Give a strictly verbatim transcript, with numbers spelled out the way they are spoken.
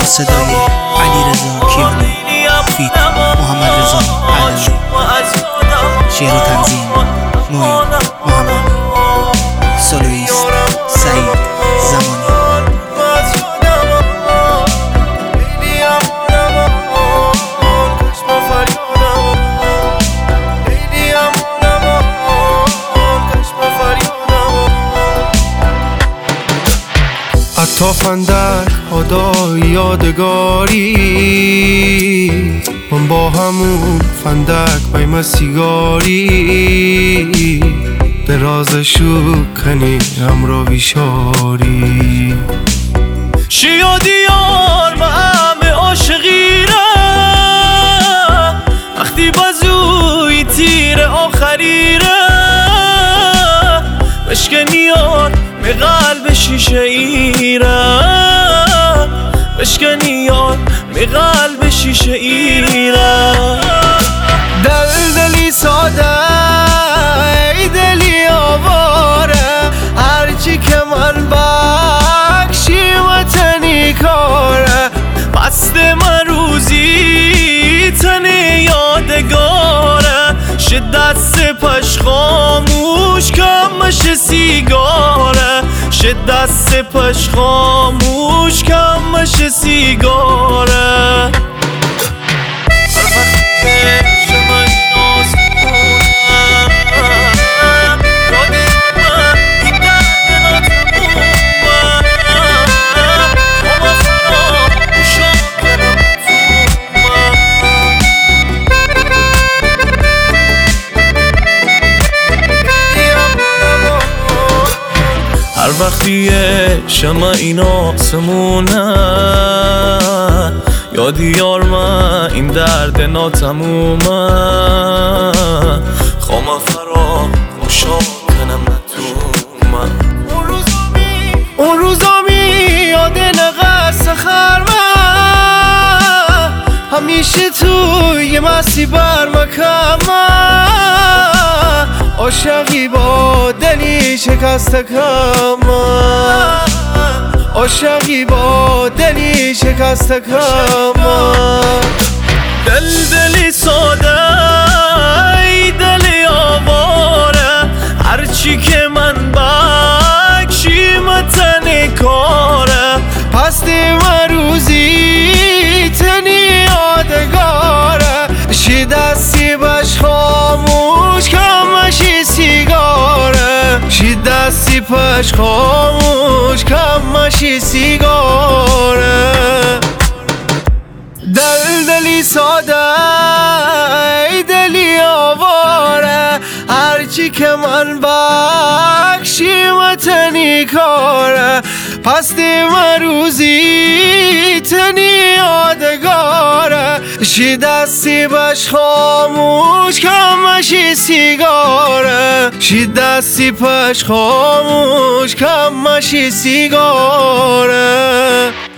صدای علیرضا کیانی فیت محمد رضا علوی. شعر و تنظیم معین محمدی. سولویست سعید زمانی. تا فندک هدای یادگاری من با همون فندک بایم سیگاری دراز شکنی همراه بیشاری شیا دیار ما همه عاشقیره وقتی بازوی تیر آخریره بشکنیار به قلب شیشه ایره بشکنیار به قلب شیشه ایره دل دلی ساده ای دلی آواره هرچی که من بخشی وطنی کاره پست من روزی تنی یادگاره شدت سپش خاموش کمش سیگاره شدت سپش خاموش کمش سیگاره هر وقتی شمع این آسمونه یادی یار من این درد ناتمومه خوام فرا مشا کنم نتومه اون روزا می یاد نقص خرمه همیشه توی مستی برمکمه عاشقی با دلی شکست کم عاشقی با دلی شکست کم دل دلی ساده ای دلی آواره هرچی که من بکشی متن کاره پستی من روزی تنی یادگاره شی دستی بش خاموش کمشی سیگاره شی دستی پش خاموش کمشی سیگاره دل دلی ساده ای دلی آواره هرچی که من بخشی وطنی کاره پستی من روزی تنی یادگاره شی دستی بش خاموش کمشی سیگاره شی دستی پش خاموش کمشی سیگاره